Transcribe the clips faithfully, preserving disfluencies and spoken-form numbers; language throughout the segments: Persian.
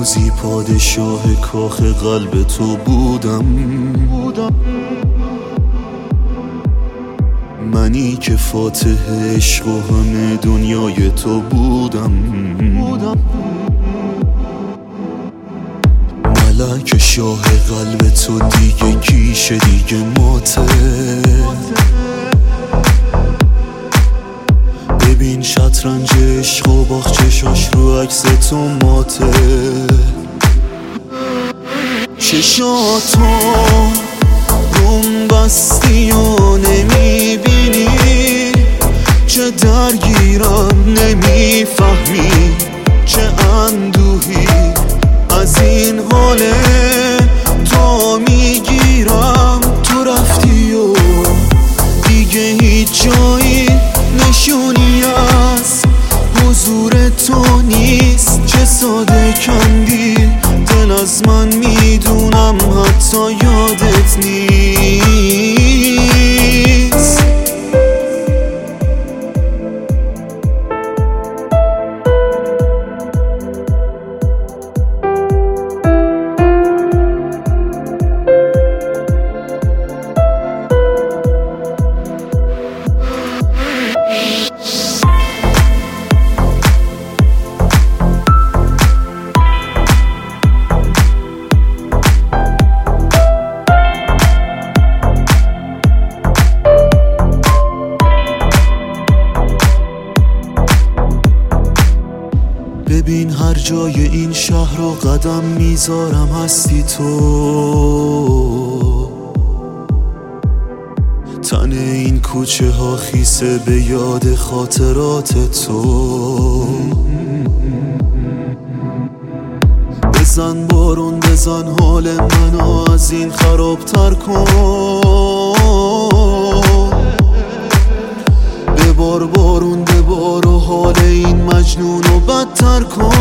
روزی پادشاه کاخ قلب تو بودم، منی که فاتح عشق و همه دنیای تو بودم. ملک شاه قلب تو دیگه کیشه، دیگه ماته. ببین شطرنج عشق و باغچشاش رو عکس تو ماته. چشاتو روم بستی و نمیبینی، چه درگیرم نمیفهمی، چه اندوهی از این حال تو میگیرم. تو رفتی و دیگه هیچ جایی نشونی از حضور تو نیست. چه ساده کندی دل از من، میدونم حتی یادت نیست. ببین هر جای این شهر رو قدم میذارم هستی تو. تن این کوچه ها خیسه به یاد خاطرات تو. بزن بارون بزن حال منو از این خرابتر کن. ببار بارون ببار و حال این مجنون رو بدتر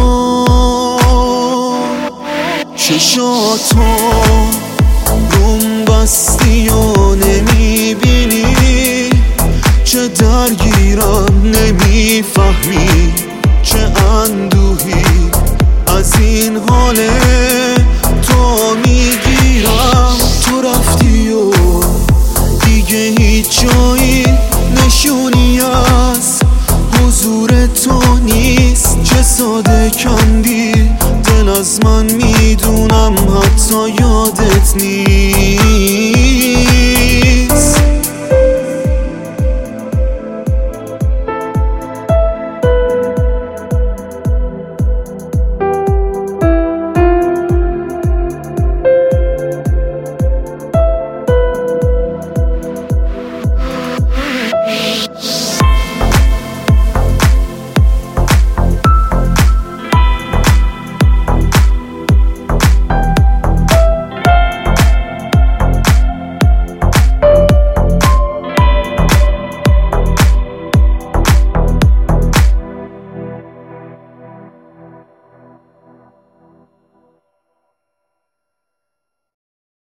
کن. چشاتو روم بستی و نمیبینی، چه درگیرم نمیفهمی، چه اندوهی از این حال تو میگیرم. تو رفتی و دیگه هیچ جایی نشونی از حضور تو نیست. چه ساده کندی دل از من، میدونم حتی یادت نیست.